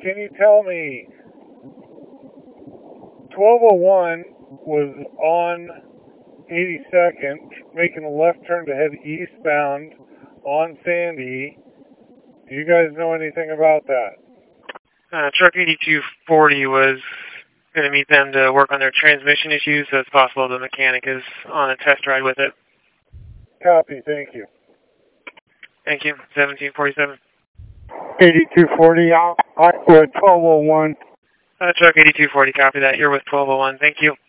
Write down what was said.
can you tell me, 1201 was on 82nd, making a left turn to head eastbound on Sandy. Do you guys know anything about that? Truck 8240 was going to meet them to work on their transmission issues, so it's possible the mechanic is on a test ride with it. Copy, thank you. Thank you. 1747. 8240 out with 1201. Truck 8240, copy that. You're with 1201. Thank you.